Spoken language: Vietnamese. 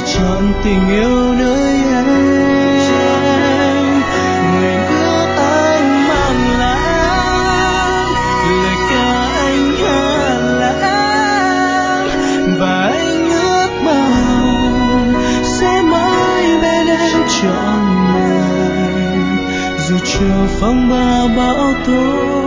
chọn tình yêu nơi em. Nguyện ước anh mang lãng lời ca anh hát là em, và anh ước mong sẽ mãi bên em trọn đời, dù chiều phong ba bão tố.